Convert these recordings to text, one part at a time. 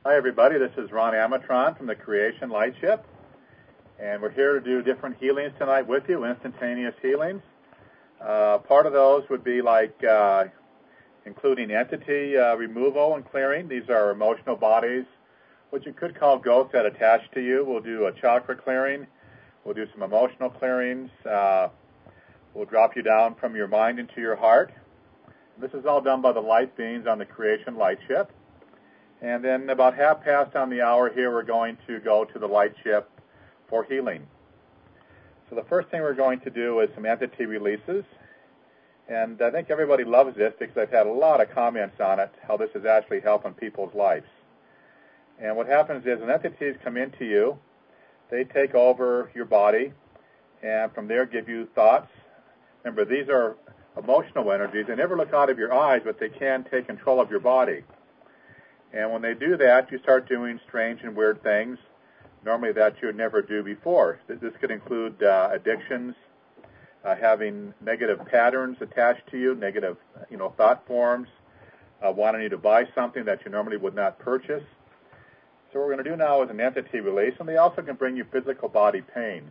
Hi everybody, this is Ron Amatron from the Creation Lightship, and we're here to do different healings tonight with you, instantaneous healings. Part of those would be like including entity removal and clearing. These are emotional bodies, what you could call ghosts that attach to you. We'll do a chakra clearing. We'll do some emotional clearings. We'll drop you down from your mind into your heart. This is all done by the light beings on the Creation Lightship. And then about half past on the hour here, we're going to go to the Lightship for healing. So the first thing we're going to do is some entity releases. And I think everybody loves this because I've had a lot of comments on it, how this is actually helping people's lives. And what happens is when entities come into you, they take over your body and from there give you thoughts. Remember, these are emotional energies. They never look out of your eyes, but they can take control of your body. And when they do that, you start doing strange and weird things, normally that you would never do before. This could include addictions, having negative patterns attached to you, negative, thought forms, wanting you to buy something that you normally would not purchase. So what we're going to do now is an entity release, and they also can bring you physical body pain.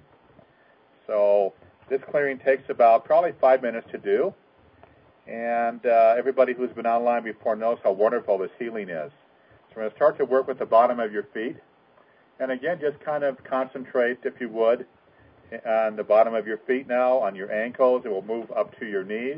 So this clearing takes about probably 5 minutes to do, and everybody who's been online before knows how wonderful this healing is. So we're going to start to work with the bottom of your feet. And again, just kind of concentrate, if you would, on the bottom of your feet now, on your ankles. It will move up to your knees.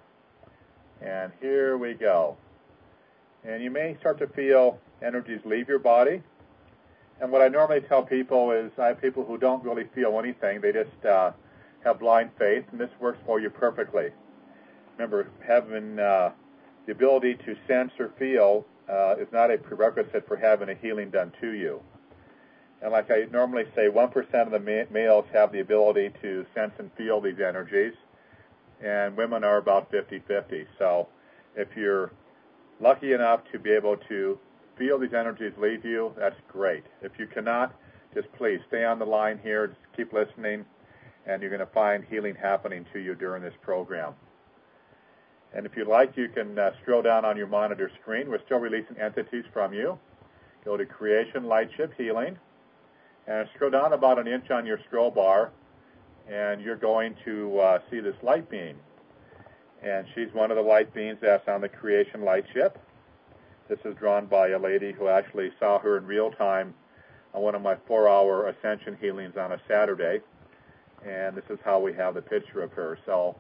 And here we go. And you may start to feel energies leave your body. And what I normally tell people is I have people who don't really feel anything. They just have blind faith, and this works for you perfectly. Remember, having the ability to sense or feel is not a prerequisite for having a healing done to you. And like I normally say, 1% of the males have the ability to sense and feel these energies, and women are about 50-50. So if you're lucky enough to be able to feel these energies leave you, that's great. If you cannot, just please stay on the line here, just keep listening, and you're going to find healing happening to you during this program. And if you'd like, you can scroll down on your monitor screen. We're still releasing entities from you. Go to Creation Lightship Healing, and scroll down about an inch on your scroll bar, and you're going to see this light being. And she's one of the light beings that's on the Creation Lightship. This is drawn by a lady who actually saw her in real time on one of my 4-hour ascension healings on a Saturday. And this is how we have the picture of her. So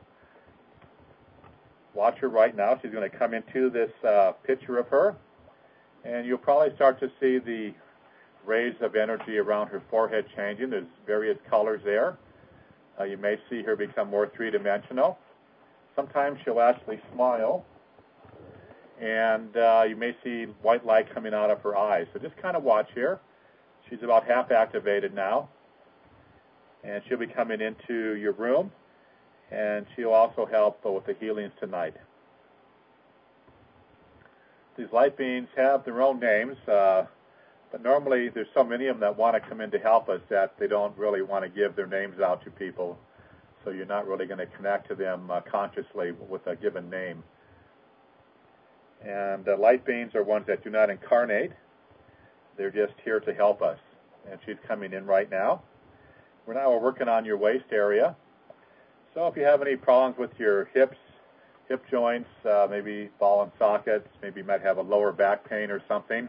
watch her right now. She's going to come into this picture of her, and you'll probably start to see the rays of energy around her forehead changing. There's various colors there. You may see her become more three-dimensional. Sometimes she'll actually smile, and you may see white light coming out of her eyes. So just kind of watch here. She's about half activated now, and she'll be coming into your room. And she'll also help with the healings tonight. These light beings have their own names, but normally there's so many of them that want to come in to help us that they don't really want to give their names out to people. So you're not really going to connect to them consciously with a given name. And light beings are ones that do not incarnate. They're just here to help us. And she's coming in right now. We're working on your waist area. So if you have any problems with your hips, hip joints, maybe ball and sockets, maybe you might have a lower back pain or something,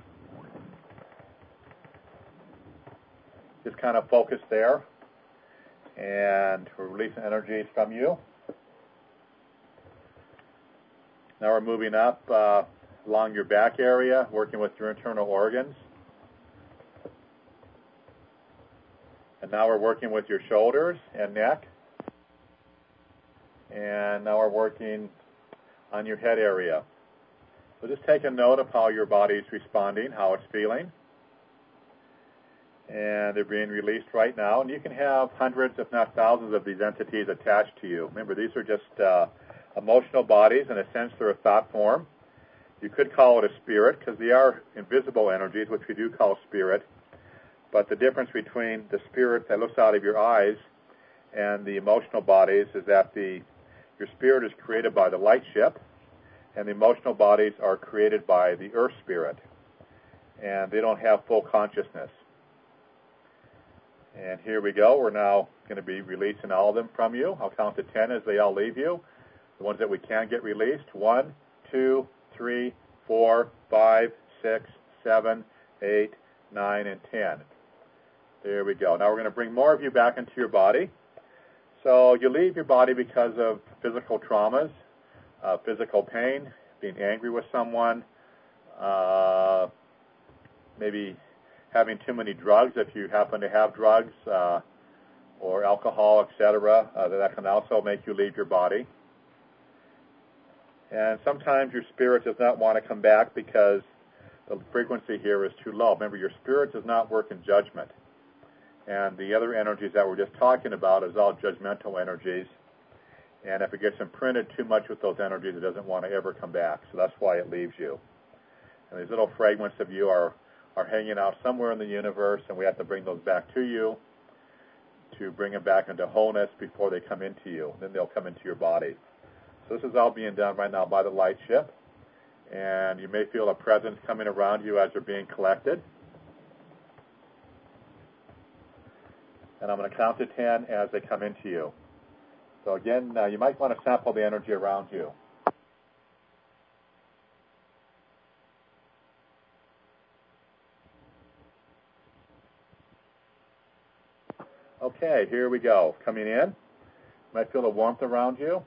just kind of focus there. And we're releasing energies from you. Now we're moving up along your back area, working with your internal organs. And now we're working with your shoulders and neck. And now we're working on your head area. So just take a note of how your body is responding, how it's feeling. And they're being released right now. And you can have hundreds, if not thousands, of these entities attached to you. Remember, these are just emotional bodies. In a sense, they're a thought form. You could call it a spirit because they are invisible energies, which we do call spirit. But the difference between the spirit that looks out of your eyes and the emotional bodies is that your spirit is created by the light ship, and the emotional bodies are created by the earth spirit. and they don't have full consciousness. And here we go. We're now going to be releasing all of them from you. I'll count to 10 as they all leave you. The ones that we can get released: 1, 2, 3, 4, 5, 6, 7, 8, 9, and 10. There we go. Now we're going to bring more of you back into your body. So you leave your body because of physical traumas, physical pain, being angry with someone, maybe having too many drugs if you happen to have drugs, or alcohol, etc. That can also make you leave your body. And sometimes your spirit does not want to come back because the frequency here is too low. Remember, your spirit does not work in judgment. And the other energies that we're just talking about is all judgmental energies. And if it gets imprinted too much with those energies, it doesn't want to ever come back. So that's why it leaves you. And these little fragments of you are hanging out somewhere in the universe, and we have to bring those back to you to bring them back into wholeness before they come into you. Then they'll come into your body. So this is all being done right now by the light ship. And you may feel a presence coming around you as they're being collected. And I'm going to count to 10 as they come into you. So again, you might want to sample the energy around you. Okay, here we go. Coming in. You might feel the warmth around you.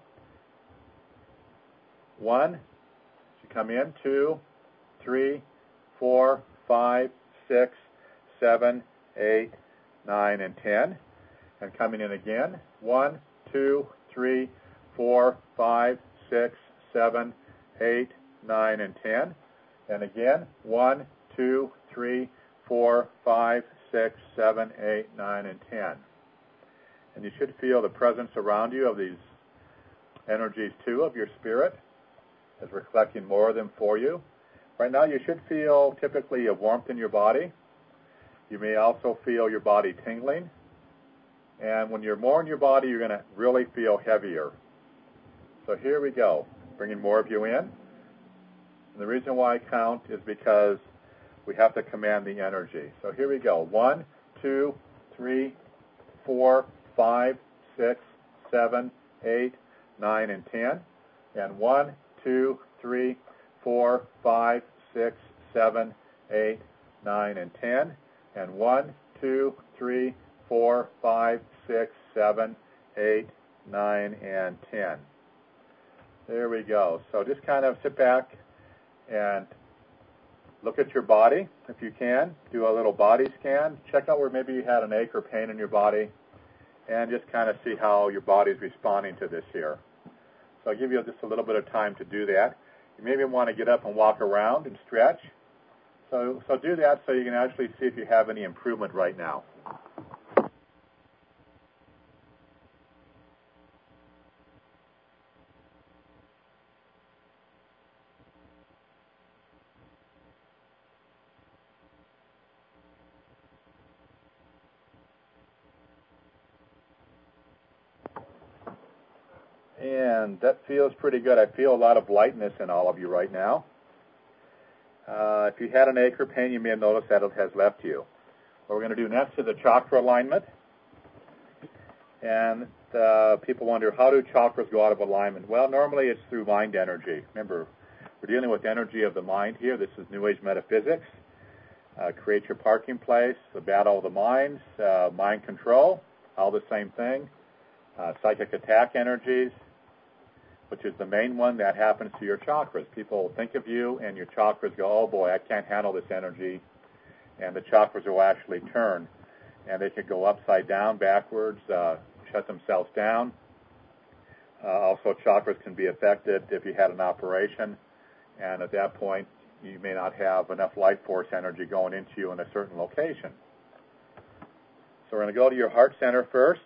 1, you come in. 2, 3, 4, 5, 6, 7, 8, 9, and 10. And coming in again. 1, 2, 3, 4, 5, 6, 7, 8, 9, and 10. And again. 1, 2, 3, 4, 5, 6, 7, 8, 9, and 10. And you should feel the presence around you of these energies too, of your spirit, as we're collecting more of them for you. Right now you should feel typically a warmth in your body. You may also feel your body tingling. And when you're more in your body, you're going to really feel heavier. So here we go, bringing more of you in. And the reason why I count is because we have to command the energy. So here we go. 1, 2, 3, 4, 5, 6, 7, 8, 9, and 10. And 1, 2, 3, 4, 5, 6, 7, 8, 9, and 10. And 1, 2, 3, 4, 5, 6, 7, 8, 9, and 10. There we go. So just kind of sit back and look at your body, if you can. Do a little body scan. Check out where maybe you had an ache or pain in your body, and just kind of see how your body's responding to this here. So I'll give you just a little bit of time to do that. You maybe want to get up and walk around and stretch. So do that so you can actually see if you have any improvement right now. And that feels pretty good. I feel a lot of lightness in all of you right now. If you had an ache or pain, you may have noticed that it has left you. What we're going to do next is a chakra alignment. And people wonder, how do chakras go out of alignment? Well, normally it's through mind energy. Remember, we're dealing with energy of the mind here. This is New Age metaphysics. Create your parking place, the battle of the minds, mind control, all the same thing. Psychic attack energies, which is the main one that happens to your chakras. People think of you and your chakras go, oh boy, I can't handle this energy. And the chakras will actually turn. And they could go upside down, backwards, shut themselves down. Also, chakras can be affected if you had an operation. And at that point, you may not have enough life force energy going into you in a certain location. So we're going to go to your heart center first.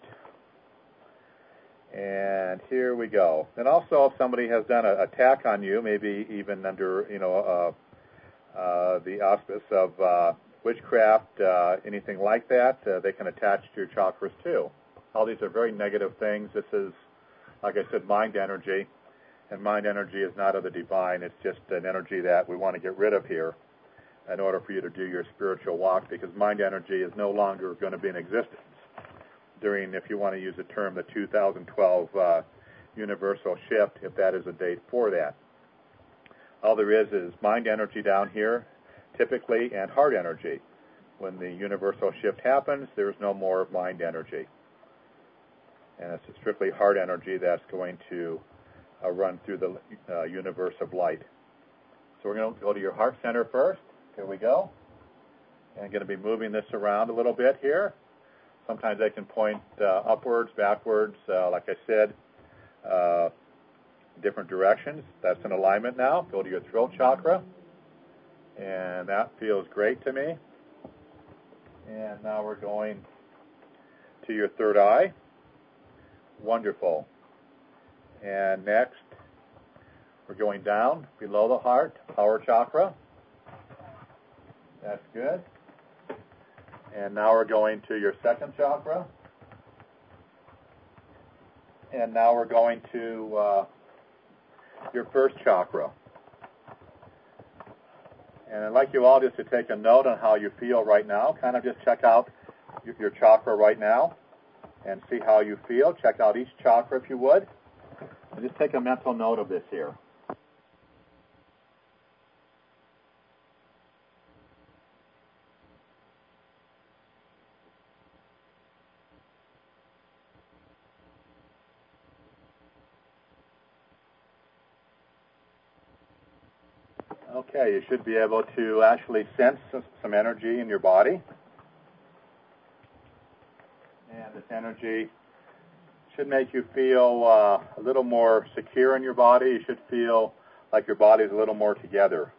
And here we go. And also, if somebody has done an attack on you, maybe even under, the auspice of witchcraft, anything like that, they can attach to your chakras too. All these are very negative things. This is, like I said, mind energy. And mind energy is not of the divine. It's just an energy that we want to get rid of here. in order for you to do your spiritual walk, because mind energy is no longer going to be in existence during, if you want to use the term, the 2012 universal shift, if that is a date for that. All there is mind energy down here, typically, and heart energy. When the universal shift happens, there's no more mind energy. And it's strictly heart energy that's going to run through the universe of light. So we're going to go to your heart center first. Here we go. And I'm going to be moving this around a little bit here. Sometimes I can point upwards, backwards, like I said, different directions. That's in alignment now. Go to your throat chakra. And that feels great to me. And now we're going to your third eye. Wonderful. And next, we're going down below the heart, power chakra. That's good. And now we're going to your second chakra. And now we're going to your first chakra. And I'd like you all just to take a note on how you feel right now. Kind of just check out your chakra right now and see how you feel. Check out each chakra if you would. And just take a mental note of this here. Okay, you should be able to actually sense some energy in your body. And this energy should make you feel a little more secure in your body. You should feel like your body is a little more together.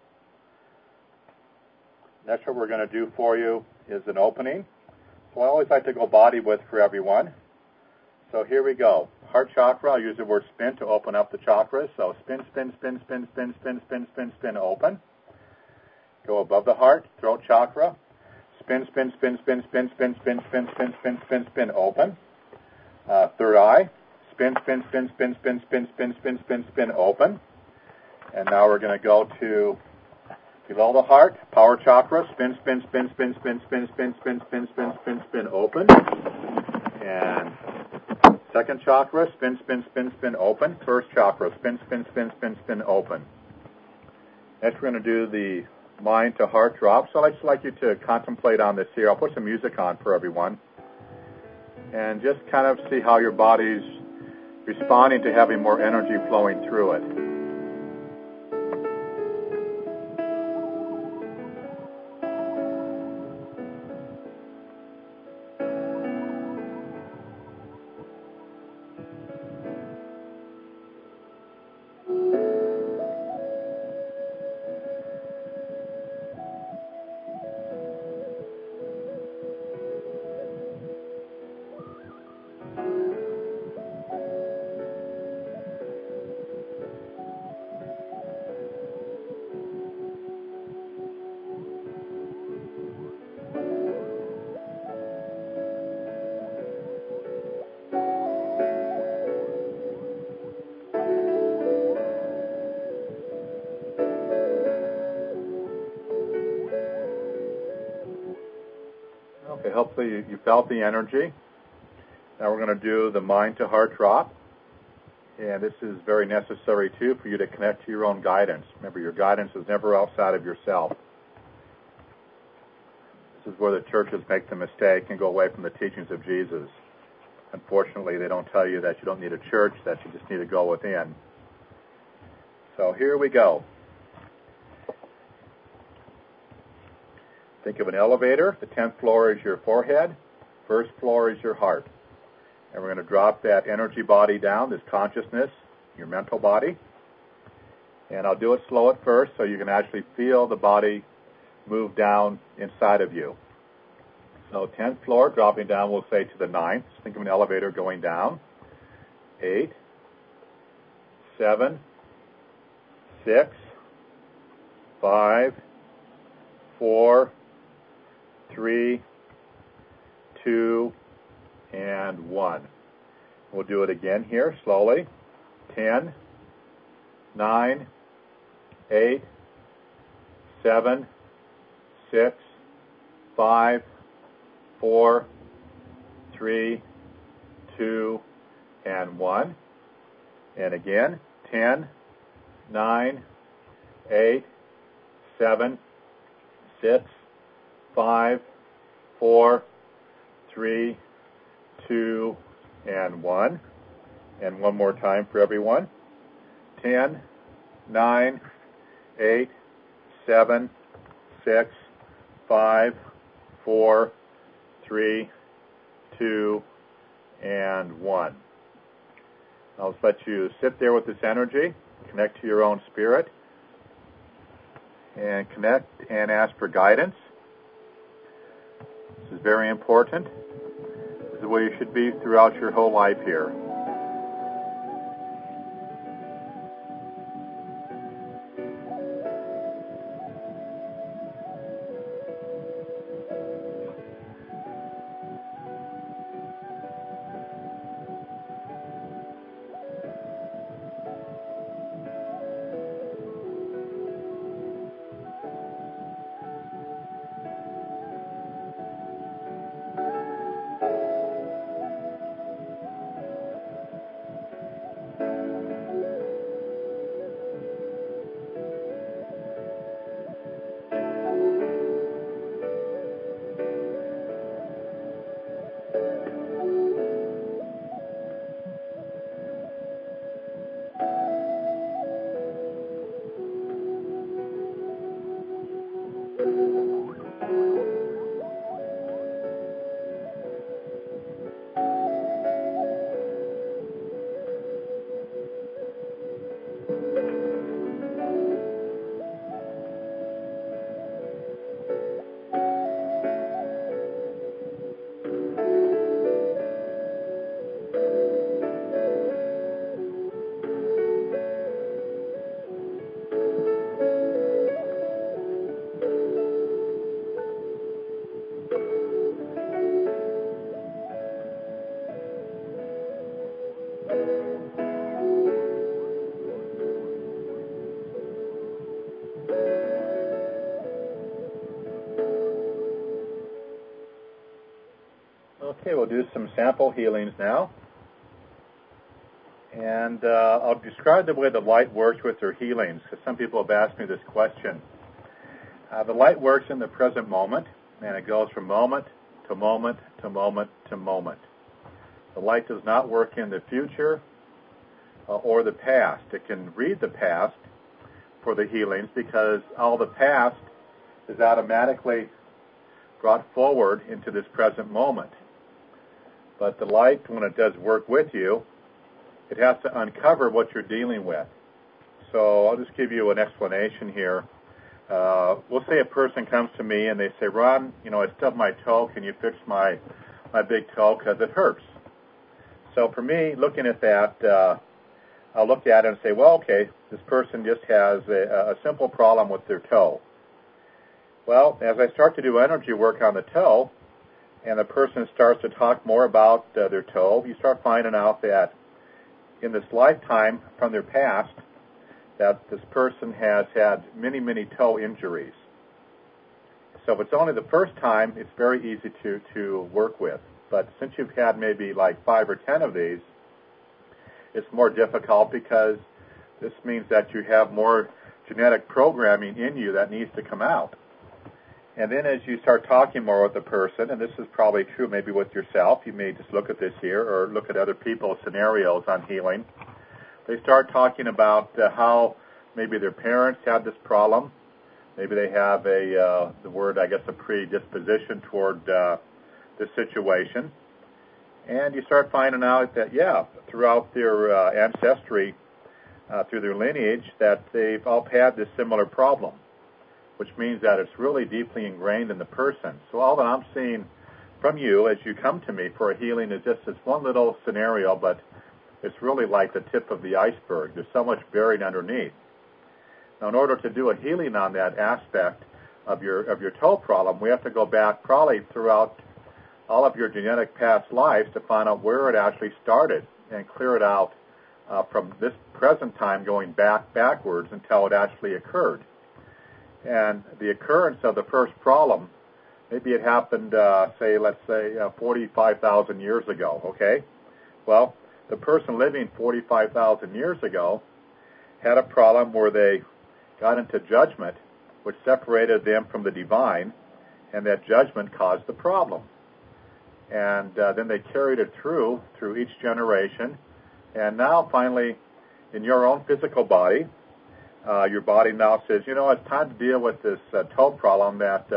That's what we're going to do for you, is an opening. So I always like to go body width for everyone. So here we go. Heart chakra, I'll use the word spin to open up the chakras. So spin, spin, spin, spin, spin, spin, spin, spin, spin, open. Go above the heart, throat chakra. Spin, spin, spin, spin, spin, spin, spin, spin, spin, spin, spin, spin, open. Third eye. Spin, spin, spin, spin, spin, spin, spin, spin, spin, spin, open. And now we're going to go to below the heart, power chakra. Spin, spin, spin, spin, spin, spin, spin, spin, spin, spin, spin, spin, open. And second chakra, spin, spin, spin, spin, open. First chakra, spin, spin, spin, spin, spin, open. Next, we're going to do the mind to heart drop. So I'd just like you to contemplate on this here. I'll put some music on for everyone. And just kind of see how your body's responding to having more energy flowing through it. Okay, hopefully you felt the energy. Now we're going to do the mind to heart drop. And this is very necessary, too, for you to connect to your own guidance. Remember, your guidance is never outside of yourself. This is where the churches make the mistake and go away from the teachings of Jesus. Unfortunately, they don't tell you that you don't need a church, that you just need to go within. So here we go. Think of an elevator. The 10th floor is your forehead. First floor is your heart. And we're going to drop that energy body down, this consciousness, your mental body. And I'll do it slow at first so you can actually feel the body move down inside of you. So 10th floor, dropping down, we'll say to the 9th. Think of an elevator going down. 8, 7, 6, 5, 4, 3, 2, and 1. We'll do it again here, slowly. 10, 9, 8, 7, 6, 5, 4, 3, 2, and 1. And again, 10, 9, 8, 7, 6, 5, 4, 3, 2, and 1. And one more time for everyone. 10, 9, 8, 7, 6, 5, 4, 3, 2, and 1. I'll just let you sit there with this energy, connect to your own spirit, and connect and ask for guidance. This is very important. This is where you should be throughout your whole life here. Okay, we'll do some sample healings now. And I'll describe the way the light works with their healings, because some people have asked me this question. The light works in the present moment, and it goes from moment to moment to moment to moment. The light does not work in the future or the past. It can read the past for the healings because all the past is automatically brought forward into this present moment. But the light, when it does work with you, it has to uncover what you're dealing with. So I'll just give you an explanation here. We'll say a person comes to me and they say, Ron, I stubbed my toe. Can you fix my big toe because it hurts? So for me, looking at that, I'll look at it and say, well, okay, this person just has a simple problem with their toe. Well, as I start to do energy work on the toe, and the person starts to talk more about their toe, you start finding out that in this lifetime from their past, that this person has had many, many toe injuries. So if it's only the first time, it's very easy to work with. But since you've had maybe like 5 or 10 of these, it's more difficult because this means that you have more genetic programming in you that needs to come out. And then as you start talking more with the person, and this is probably true maybe with yourself, you may just look at this here or look at other people's scenarios on healing. They start talking about how maybe their parents had this problem. Maybe they have a predisposition toward this situation. And you start finding out that, throughout their ancestry, through their lineage, that they've all had this similar problem, which means that it's really deeply ingrained in the person. So all that I'm seeing from you as you come to me for a healing is just this one little scenario, but it's really like the tip of the iceberg. There's so much buried underneath. Now, in order to do a healing on that aspect of your toe problem, we have to go back probably throughout all of your genetic past lives to find out where it actually started and clear it out from this present time going backwards until it actually occurred. And the occurrence of the first problem, maybe it happened, let's say 45,000 years ago, okay? Well, the person living 45,000 years ago had a problem where they got into judgment, which separated them from the divine, and that judgment caused the problem. And then they carried it through each generation, and now finally, in your own physical body, your body now says, it's time to deal with this toe problem that,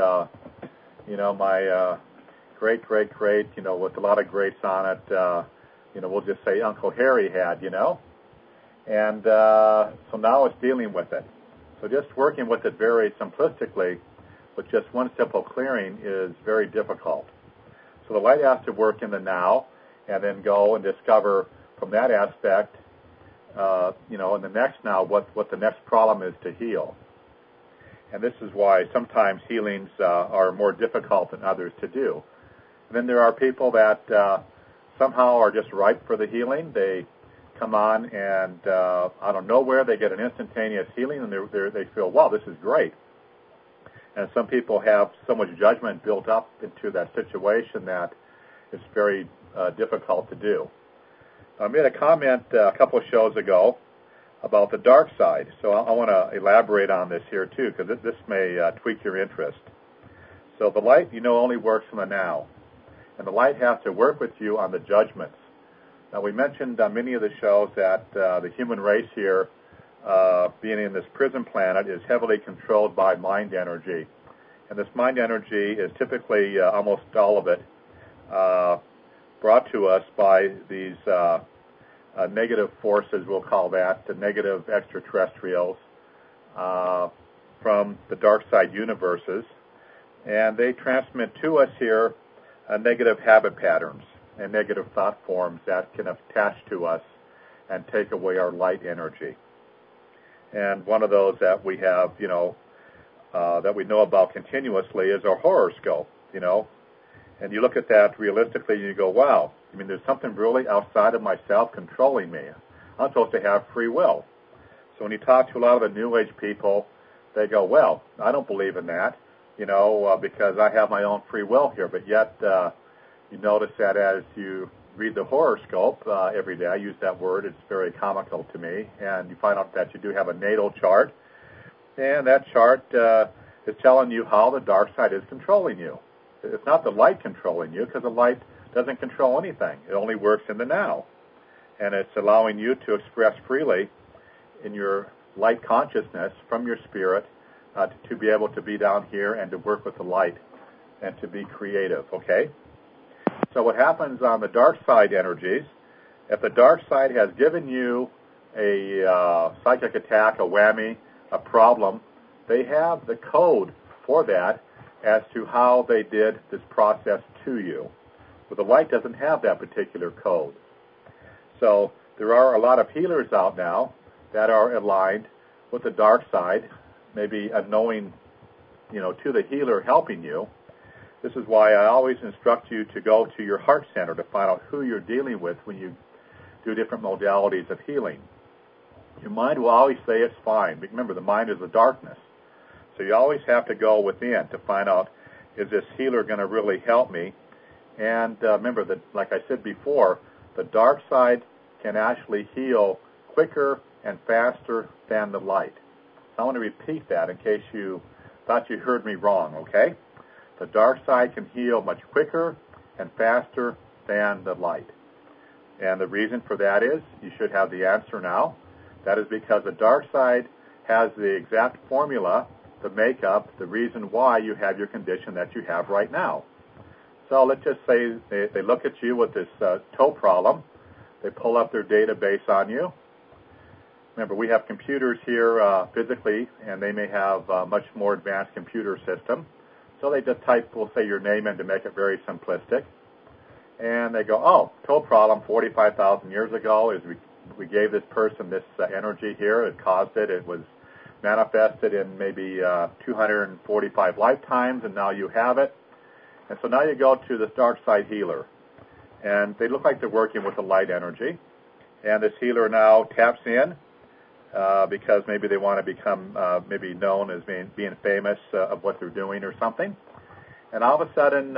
my great, with a lot of greats on it, we'll just say Uncle Harry had, And so now it's dealing with it. So just working with it very simplistically, with just one simple clearing, is very difficult. So the light has to work in the now, and then go and discover from that aspect, in the next now, what the next problem is to heal. And this is why sometimes healings are more difficult than others to do. And then there are people that somehow are just ripe for the healing. They come on and out of nowhere they get an instantaneous healing, and they feel, wow, this is great. And some people have so much judgment built up into that situation that it's very difficult to do. I made a comment a couple of shows ago about the dark side, so I want to elaborate on this here too, because this may tweak your interest. So the light, only works in the now, and the light has to work with you on the judgments. Now, we mentioned on many of the shows that the human race here, being in this prison planet, is heavily controlled by mind energy. And this mind energy is typically, almost all of it, brought to us by these negative forces, we'll call that, the negative extraterrestrials from the dark side universes. And they transmit to us here negative habit patterns and negative thought forms that can attach to us and take away our light energy. And one of those that we have, that we know about continuously is our horoscope, And you look at that realistically and you go, wow, there's something really outside of myself controlling me. I'm supposed to have free will. So when you talk to a lot of the New Age people, they go, well, I don't believe in that, because I have my own free will here. But yet, you notice that as you read the horoscope every day, I use that word, it's very comical to me, and you find out that you do have a natal chart, and that chart is telling you how the dark side is controlling you. It's not the light controlling you, because the light doesn't control anything. It only works in the now. And it's allowing you to express freely in your light consciousness from your spirit to be able to be down here and to work with the light and to be creative, okay? So what happens on the dark side energies, if the dark side has given you a psychic attack, a whammy, a problem, they have the code for that as to how they did this process to you. But the light doesn't have that particular code. So there are a lot of healers out now that are aligned with the dark side, maybe unknowing, to the healer helping you. This is why I always instruct you to go to your heart center to find out who you're dealing with when you do different modalities of healing. Your mind will always say it's fine. But remember, the mind is the darkness. So you always have to go within to find out, is this healer going to really help me? And remember that, like I said before, the dark side can actually heal quicker and faster than the light. So I want to repeat that in case you thought you heard me wrong, okay? The dark side can heal much quicker and faster than the light. And the reason for that is, you should have the answer now. That is because the dark side has the exact formula, the makeup, the reason why you have your condition that you have right now. So let's just say they look at you with this toe problem. They pull up their database on you. Remember, we have computers here physically, and they may have a much more advanced computer system. So they just type, we'll say, your name in to make it very simplistic. And they go, oh, toe problem 45,000 years ago is we gave this person this energy here. It caused it. It was manifested in maybe 245 lifetimes, and now you have it. And so now you go to this dark side healer. And they look like they're working with the light energy. And this healer now taps in because maybe they want to become maybe known as being famous of what they're doing or something. And all of a sudden,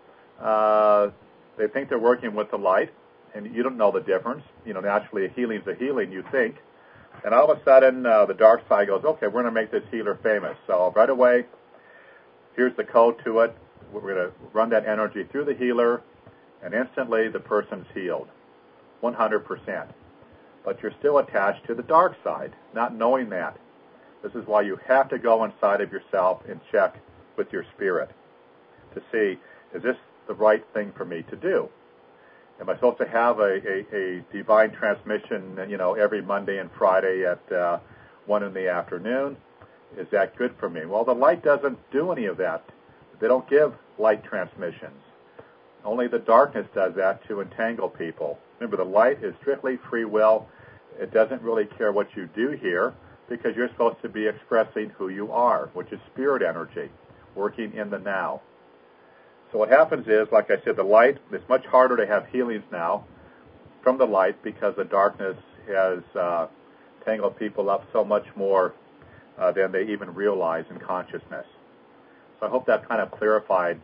they think they're working with the light, and you don't know the difference. Naturally, a healing's a healing, you think. And all of a sudden, the dark side goes, okay, we're going to make this healer famous. So right away, here's the code to it. We're going to run that energy through the healer, and instantly the person's healed, 100%. But you're still attached to the dark side, not knowing that. This is why you have to go inside of yourself and check with your spirit to see, is this the right thing for me to do? Am I supposed to have a divine transmission, every Monday and Friday at 1 in the afternoon? Is that good for me? Well, the light doesn't do any of that. They don't give light transmissions. Only the darkness does that to entangle people. Remember, the light is strictly free will. It doesn't really care what you do here because you're supposed to be expressing who you are, which is spirit energy, working in the now. So what happens is, like I said, the light, it's much harder to have healings now from the light because the darkness has tangled people up so much more than they even realize in consciousness. So I hope that kind of clarified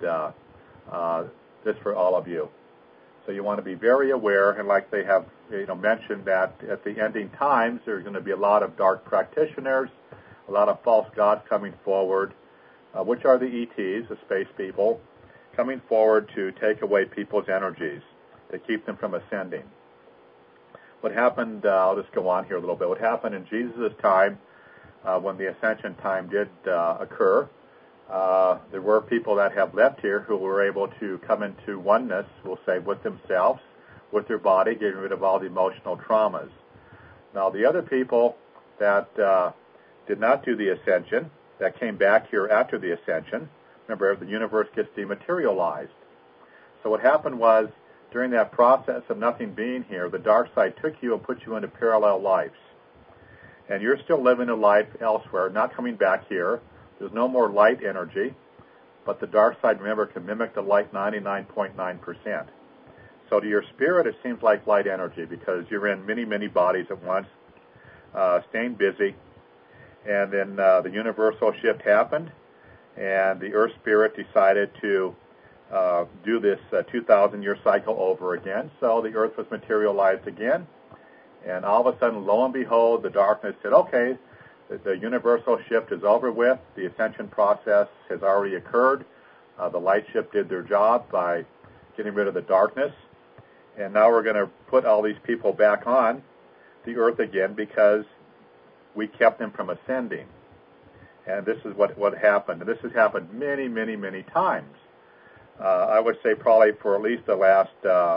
this for all of you. So you want to be very aware, and like they have mentioned that at the ending times, there's going to be a lot of dark practitioners, a lot of false gods coming forward, which are the ETs, the space people, coming forward to take away people's energies, to keep them from ascending. What happened, I'll just go on here a little bit, what happened in Jesus' time, when the ascension time did occur, there were people that have left here who were able to come into oneness, we'll say, with themselves, with their body, getting rid of all the emotional traumas. Now, the other people that did not do the ascension, that came back here after the ascension, remember, the universe gets dematerialized. So what happened was, during that process of nothing being here, the dark side took you and put you into parallel lives. And you're still living a life elsewhere, not coming back here. There's no more light energy, but the dark side, remember, can mimic the light 99.9%. So to your spirit, it seems like light energy because you're in many, many bodies at once, staying busy. And then the universal shift happened, and the Earth Spirit decided to do this 2,000-year cycle over again. So the Earth was materialized again, and all of a sudden, lo and behold, the darkness said, okay, the universal shift is over with. The ascension process has already occurred. The light ship did their job by getting rid of the darkness, and now we're going to put all these people back on the Earth again because we kept them from ascending. And this is what happened. And this has happened many, many, many times. I would say probably for at least the last,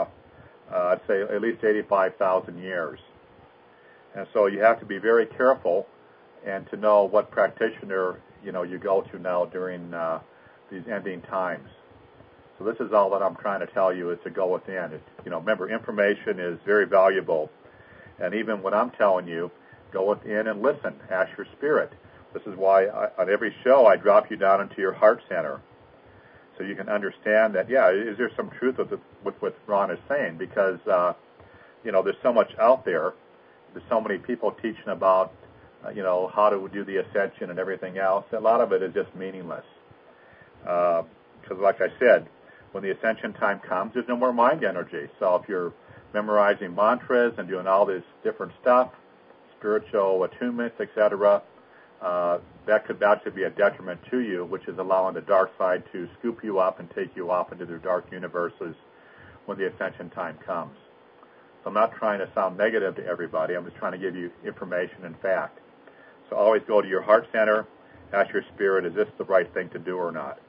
I'd say at least 85,000 years. And so you have to be very careful and to know what practitioner, you go to now during these ending times. So this is all that I'm trying to tell you is to go within. Remember, information is very valuable. And even when I'm telling you, go within and listen. Ask your spirit. This is why on every show I drop you down into your heart center so you can understand that, is there some truth with what Ron is saying? Because, there's so much out there. There's so many people teaching about, how to do the ascension and everything else. A lot of it is just meaningless. Because like I said, when the ascension time comes, there's no more mind energy. So if you're memorizing mantras and doing all this different stuff, spiritual attunements, etc., that could actually be a detriment to you, which is allowing the dark side to scoop you up and take you off into their dark universes when the ascension time comes. So I'm not trying to sound negative to everybody. I'm just trying to give you information and fact. So always go to your heart center, ask your spirit, is this the right thing to do or not?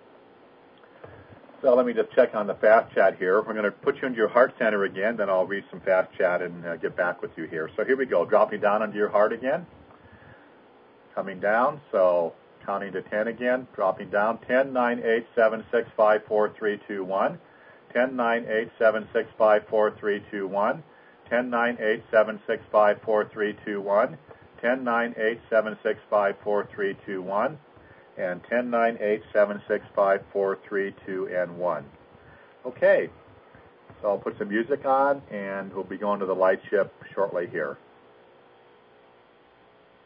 So let me just check on the fast chat here. We're going to put you into your heart center again, then I'll read some fast chat and get back with you here. So here we go. Dropping down into your heart again. Coming down, so counting to 10 again, dropping down, 10, 9, 8, 7, 6, 5, 4, 3, 2, 1, 10, 9, 8, 7, 6, 5, 4, 3, 2, 1, 10, 9, 8, 7, 6, 5, 4, 3, 2, 1, 10, 9, 8, 7, 6, 5, 4, 3, 2, 1, and 10, 9, 8, 7, 6, 5, 4, 3, 2, and 1. Okay, so I'll put some music on, and we'll be going to the light ship shortly here.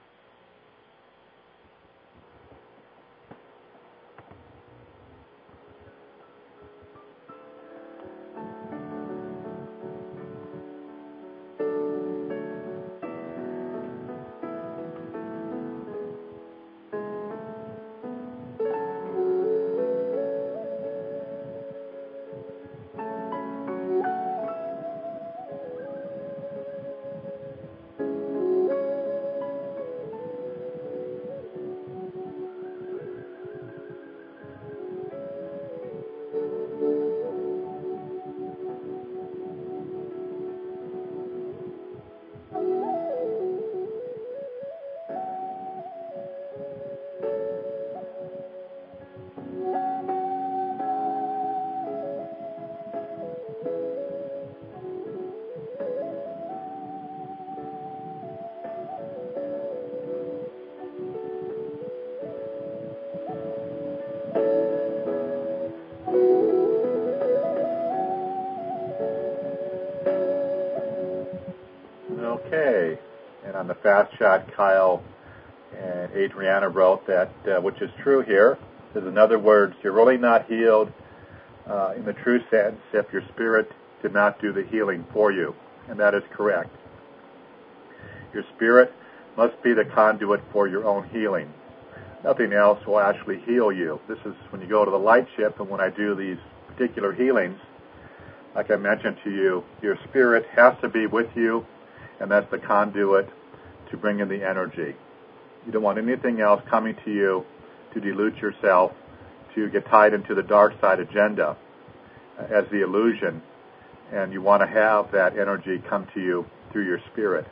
on the Fast Shot, Kyle and Adriana wrote that, which is true here, is in other words, you're really not healed in the true sense if your spirit did not do the healing for you. And that is correct. Your spirit must be the conduit for your own healing. Nothing else will actually heal you. This is when you go to the light ship, and when I do these particular healings, like I mentioned to you, your spirit has to be with you, and that's the conduit to bring in the energy. You don't want anything else coming to you to dilute yourself, to get tied into the dark side agenda as the illusion, and you want to have that energy come to you through your spirit.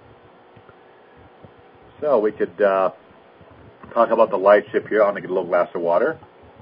So we could talk about the light ship here. I'm going to get a little glass of water.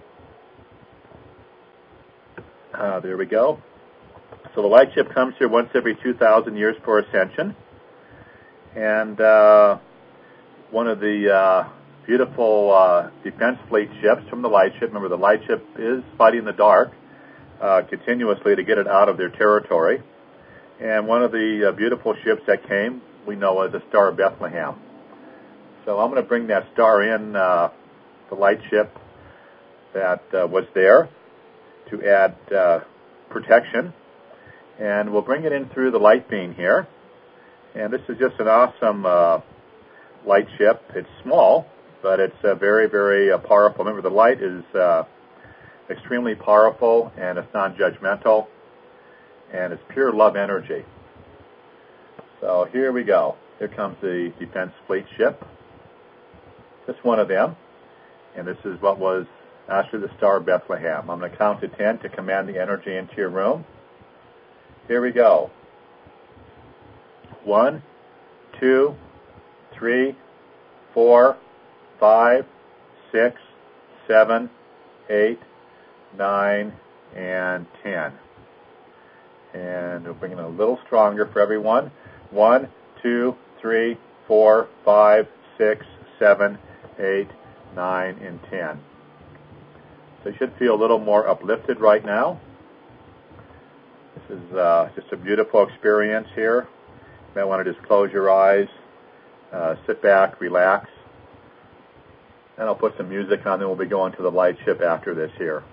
There we go. So the light ship comes here once every 2,000 years for ascension. And one of the beautiful defense fleet ships from the light ship, remember the light ship is fighting the dark continuously to get it out of their territory. And one of the beautiful ships that came, we know as the Star of Bethlehem. So I'm going to bring that star in, the light ship that was there, to add protection. And we'll bring it in through the light beam here. And this is just an awesome light ship. It's small, but it's very, very powerful. Remember, the light is extremely powerful, and it's non-judgmental, and it's pure love energy. So here we go. Here comes the defense fleet ship. Just one of them. And this is what was actually the Star of Bethlehem. I'm going to count to 10 to command the energy into your room. Here we go. 1, 2, 3, 4, 5, 6, 7, 8, 9, and 10. And we'll bring it a little stronger for everyone. 1, 2, 3, 4, 5, 6, 7, 8, 9, and 10. So you should feel a little more uplifted right now. This is just a beautiful experience here. You might want to just close your eyes, sit back, relax. And I'll put some music on, then we'll be going to the light ship after this here.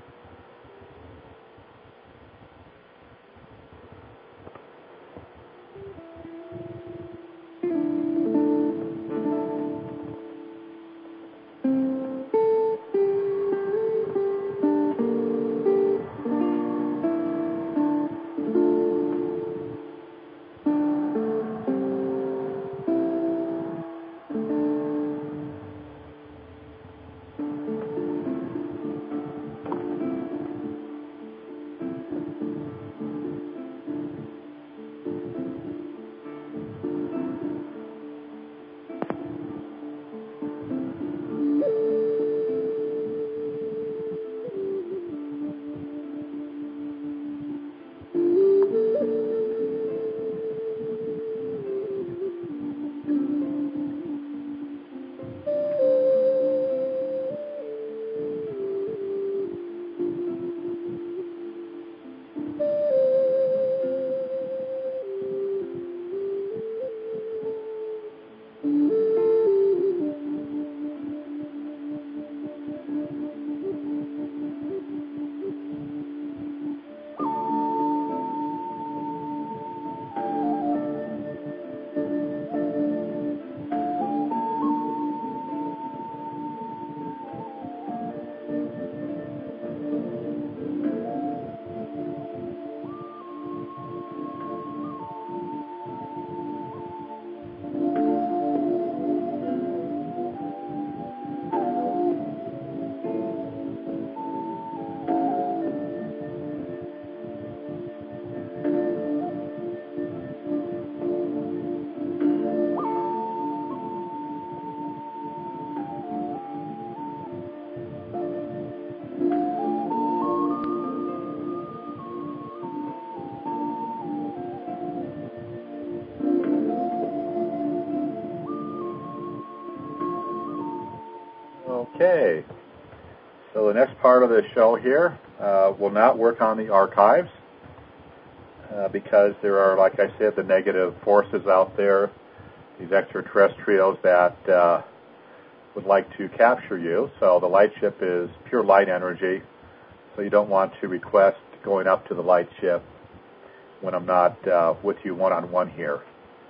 Okay, so the next part of the show here will not work on the archives because there are, like I said, the negative forces out there these extraterrestrials that would like to capture you. So the light ship is pure light energy, so you don't want to request going up to the light ship when I'm not with you one-on-one here.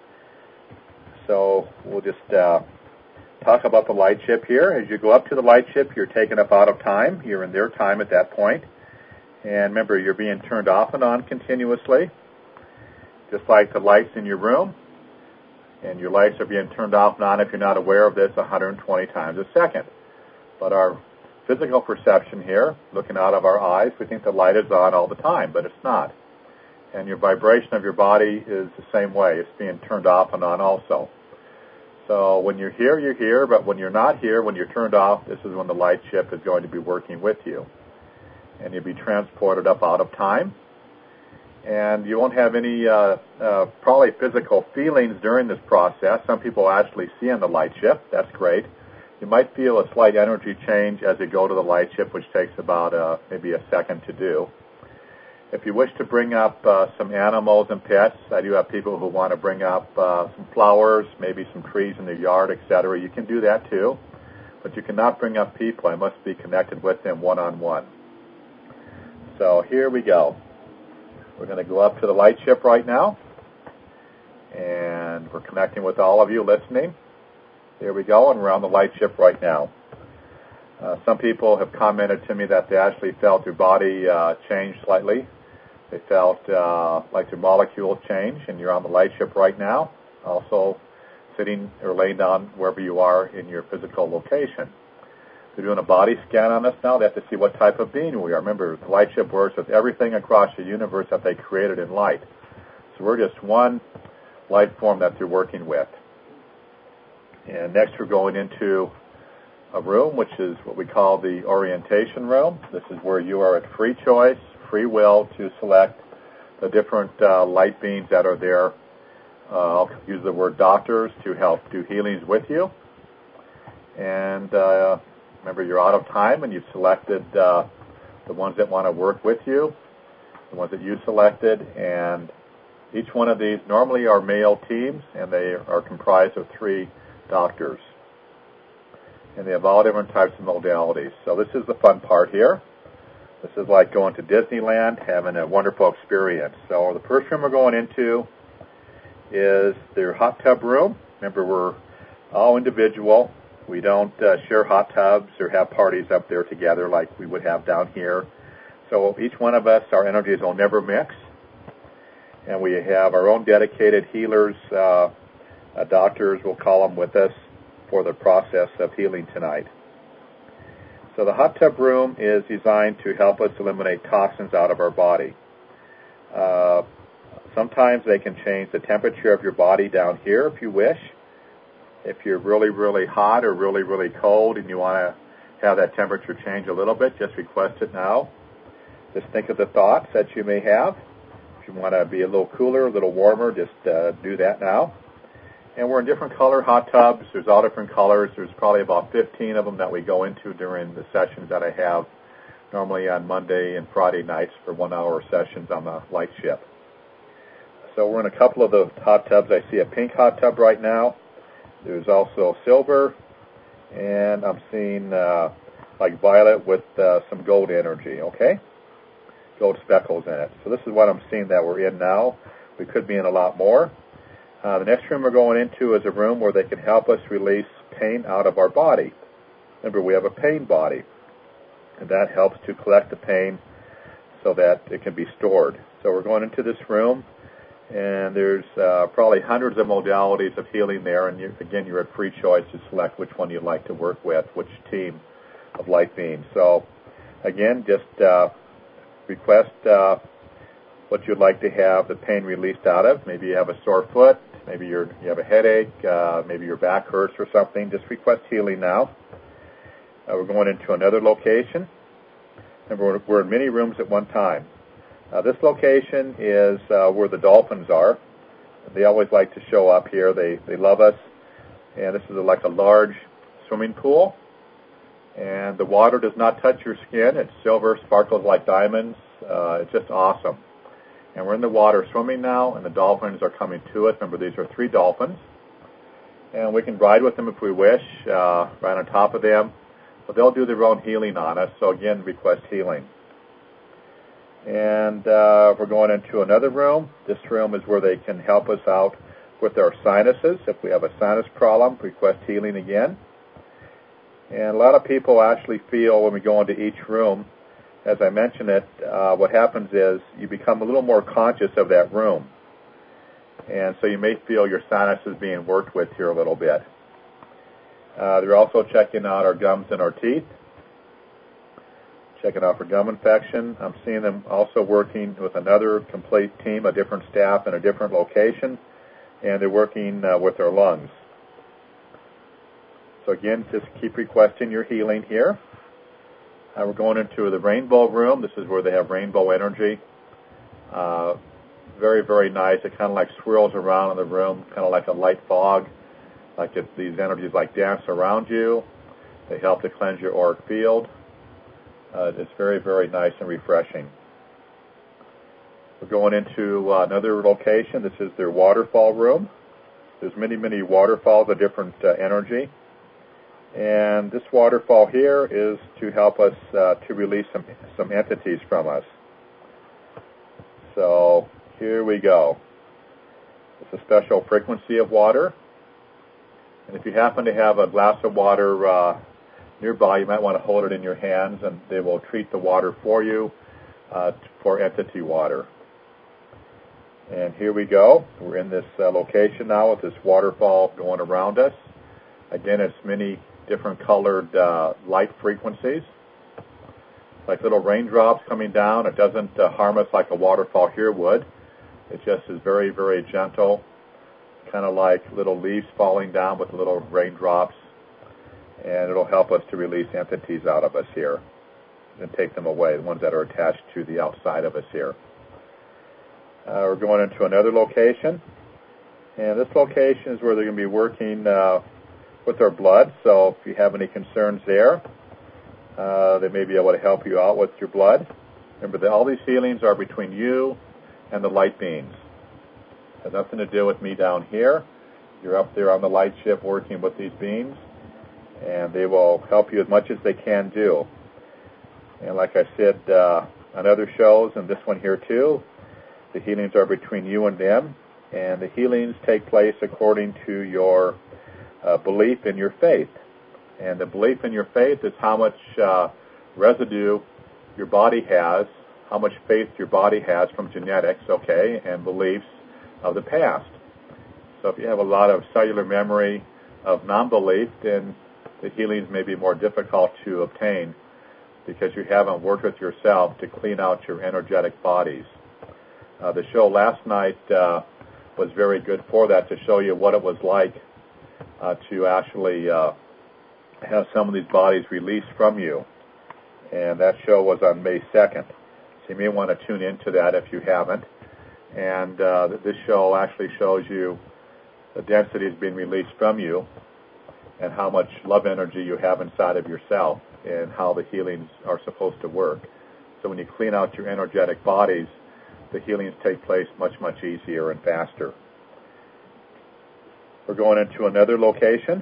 So we'll just talk about the light ship here. As you go up to the light ship, you're taken up out of time. You're in their time at that point. And remember, you're being turned off and on continuously, just like the lights in your room. And your lights are being turned off and on, if you're not aware of this, 120 times a second. But our physical perception here, looking out of our eyes, we think the light is on all the time, but it's not. And your vibration of your body is the same way. It's being turned off and on also. So when you're here, but when you're not here, when you're turned off, this is when the light ship is going to be working with you. And you'll be transported up out of time. And you won't have any probably physical feelings during this process. Some people actually see in the light ship. That's great. You might feel a slight energy change as you go to the light ship, which takes about maybe a second to do. If you wish to bring up some animals and pets, I do have people who want to bring up some flowers, maybe some trees in their yard, etc. You can do that too, but you cannot bring up people. I must be connected with them one-on-one. So here we go. We're going to go up to the light ship right now, and we're connecting with all of you listening. Here we go, and we're on the light ship right now. Some people have commented to me that they actually felt their body change slightly. They felt like their molecules change, and you're on the light ship right now, also sitting or laying down wherever you are in your physical location. They're doing a body scan on us now. They have to see what type of being we are. Remember, the light ship works with everything across the universe that they created in light. So we're just one light form that they're working with. And next we're going into a room, which is what we call the orientation room. This is where you are at free choice, free will to select the different light beings that are there. I'll use the word doctors to help do healings with you. And remember, you're out of time, and you've selected the ones that want to work with you, the ones that you selected. And each one of these normally are male teams, and they are comprised of 3 doctors. And they have all different types of modalities. So this is the fun part here. This is like going to Disneyland, having a wonderful experience. So the first room we're going into is their hot tub room. Remember, we're all individual. We don't share hot tubs or have parties up there together like we would have down here. So each one of us, our energies will never mix. And we have our own dedicated healers, doctors, we'll call them, with us for the process of healing tonight. So the hot tub room is designed to help us eliminate toxins out of our body. Sometimes they can change the temperature of your body down here if you wish. If you're really, really hot or really, really cold and you want to have that temperature change a little bit, just request it now. Just think of the thoughts that you may have. If you want to be a little cooler, a little warmer, just do that now. And we're in different color hot tubs. There's all different colors. There's probably about 15 of them that we go into during the sessions that I have, normally on Monday and Friday nights for 1-hour sessions on the light ship. So we're in a couple of the hot tubs. I see a pink hot tub right now. There's also silver, and I'm seeing like violet with some gold energy, okay? Gold speckles in it. So this is what I'm seeing that we're in now. We could be in a lot more. The next room we're going into is a room where they can help us release pain out of our body. Remember, we have a pain body, and that helps to collect the pain so that it can be stored. So we're going into this room, and there's probably hundreds of modalities of healing there, and again, you're at free choice to select which one you'd like to work with, which team of light beings. So again, just request what you'd like to have the pain released out of. Maybe you have a sore foot, maybe you have a headache, maybe your back hurts or something. Just request healing now. We're going into another location. Remember, we're in many rooms at one time. This location is where the dolphins are. They always like to show up here. They love us. And this is like a large swimming pool. And the water does not touch your skin. It's silver, sparkles like diamonds. It's just awesome. And we're in the water swimming now, and the dolphins are coming to us. Remember, these are 3 dolphins. And we can ride with them if we wish, right on top of them. But they'll do their own healing on us. So again, request healing. And we're going into another room. This room is where they can help us out with our sinuses. If we have a sinus problem, request healing again. And a lot of people actually feel when we go into each room, as I mentioned it, what happens is you become a little more conscious of that room. And so you may feel your sinuses being worked with here a little bit. They're also checking out our gums and our teeth, checking out for gum infection. I'm seeing them also working with another complete team, a different staff in a different location, and they're working with our lungs. So again, just keep requesting your healing here. We're going into the rainbow room. This is where they have rainbow energy. Very, very nice. It kind of like swirls around in the room, kind of like a light fog, like if these energies like dance around you. They help to cleanse your auric field. It's very, very nice and refreshing. We're going into another location. This is their waterfall room. There's many, many waterfalls of different energy. And this waterfall here is to help us to release some entities from us. So here we go. It's a special frequency of water. And if you happen to have a glass of water nearby, you might want to hold it in your hands, and they will treat the water for you for entity water. And here we go. We're in this location now with this waterfall going around us. Again, it's many different colored light frequencies, like little raindrops coming down. It doesn't harm us like a waterfall here would. It just is very, very gentle, kind of like little leaves falling down with little raindrops, and it'll help us to release entities out of us here and take them away, the ones that are attached to the outside of us here. We're going into another location, and this location is where they're going to be working with our blood. So if you have any concerns there, they may be able to help you out with your blood. Remember that all these healings are between you and the light beings. It has nothing to do with me down here. You're up there on the light ship working with these beings, and they will help you as much as they can do. And like I said on other shows, and this one here too, the healings are between you and them, and the healings take place according to your belief in your faith. And the belief in your faith is how much residue your body has, how much faith your body has from genetics, okay, and beliefs of the past. So if you have a lot of cellular memory of non-belief, then the healings may be more difficult to obtain because you haven't worked with yourself to clean out your energetic bodies. The show last night was very good for that, to show you what it was like to actually have some of these bodies released from you. And that show was on May 2nd. So you may want to tune into that if you haven't. And this show actually shows you the densities being released from you and how much love energy you have inside of yourself and how the healings are supposed to work. So when you clean out your energetic bodies, the healings take place much, much easier and faster. We're going into another location.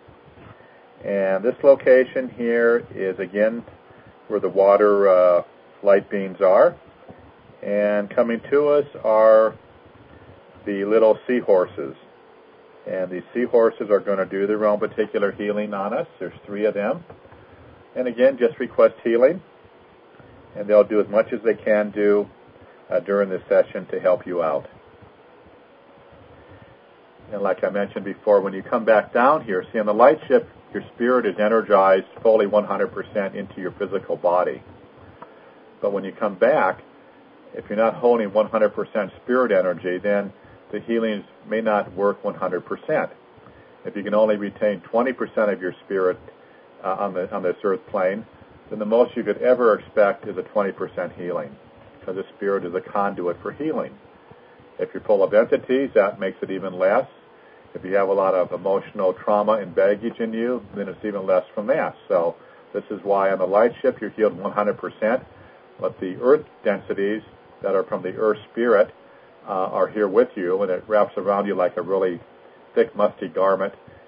And this location here is, again, where the water light beings are. And coming to us are the little seahorses. And these seahorses are going to do their own particular healing on us. There's 3 of them. And again, just request healing. And they'll do as much as they can do during this session to help you out. And like I mentioned before, when you come back down here, see on the light ship, your spirit is energized fully 100% into your physical body. But when you come back, if you're not holding 100% spirit energy, then the healings may not work 100%. If you can only retain 20% of your spirit on this earth plane, then the most you could ever expect is a 20% healing, because the spirit is a conduit for healing. If you're full of entities, that makes it even less. If you have a lot of emotional trauma and baggage in you, then it's even less from that. So this is why on the light ship you're healed 100%, but the earth densities that are from the earth spirit are here with you, and it wraps around you like a really thick, musty garment,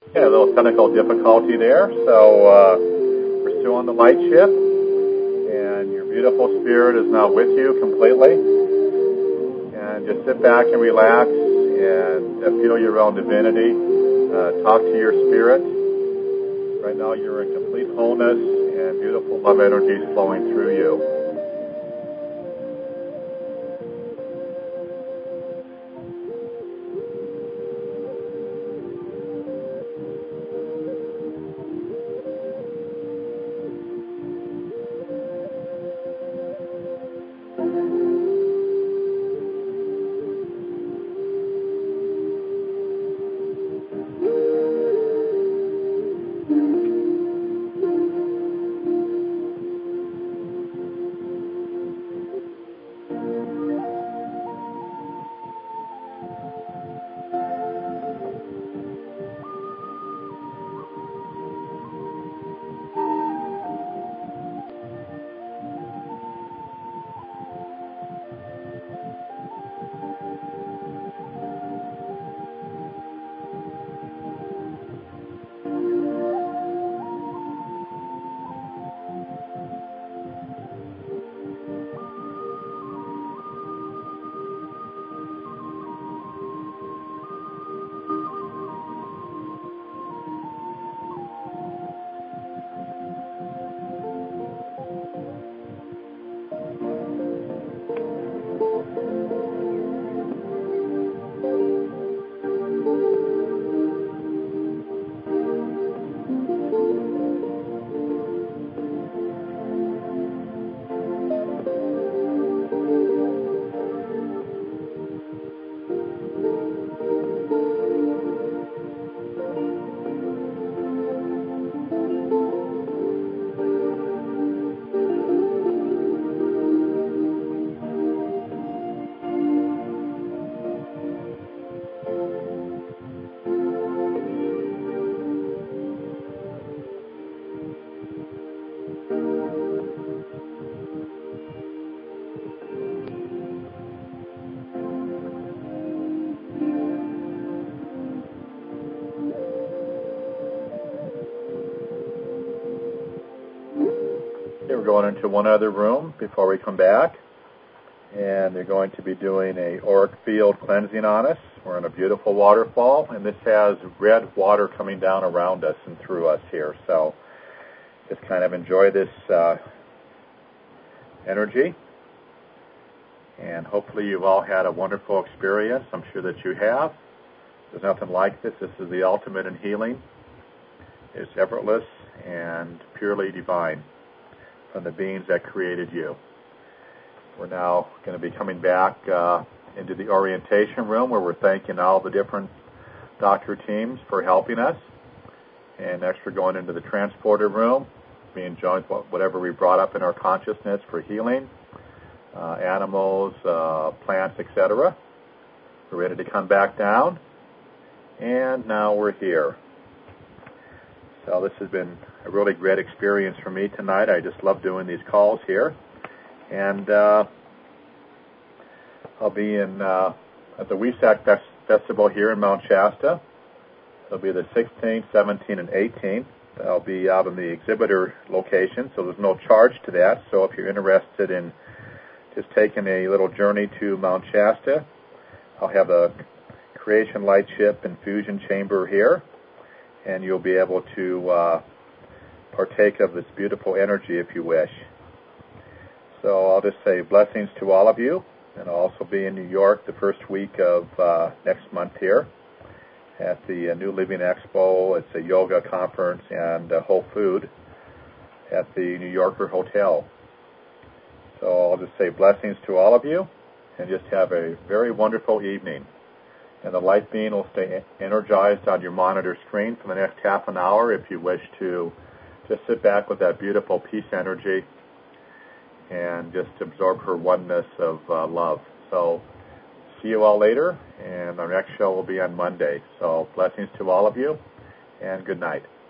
Yeah, a little technical difficulty there. So we're still on the light ship, and your beautiful spirit is now with you completely. And just sit back and relax and feel your own divinity. Talk to your spirit. Right now you're in complete wholeness and beautiful love energies flowing through you. We're going into one other room before we come back, and they're going to be doing a auric field cleansing on us. We're in a beautiful waterfall, and this has red water coming down around us and through us here. So just kind of enjoy this energy, and hopefully you've all had a wonderful experience. I'm sure that you have. There's nothing like this. This is the ultimate in healing. It's effortless and purely divine from the beings that created you. We're now going to be coming back into the orientation room where we're thanking all the different doctor teams for helping us. And next we're going into the transporter room, being joined with whatever we brought up in our consciousness for healing, animals, plants, etc. We're ready to come back down. And now we're here. So this has been a really great experience for me tonight. I just love doing these calls here. And I'll be in at the WESAC Festival here in Mount Shasta. It'll be the 16th, 17th, and 18th. I'll be out in the exhibitor location, so there's no charge to that. So if you're interested in just taking a little journey to Mount Shasta, I'll have a Creation Light Ship infusion chamber here, and you'll be able to partake of this beautiful energy if you wish. So I'll just say blessings to all of you, and I'll also be in New York the first week of next month here at the New Living Expo. It's a yoga conference and whole food at the New Yorker Hotel. So I'll just say blessings to all of you, and just have a very wonderful evening. And the light beam will stay energized on your monitor screen for the next half an hour if you wish to just sit back with that beautiful peace energy and just absorb her oneness of love. So see you all later, and our next show will be on Monday. So blessings to all of you, and good night.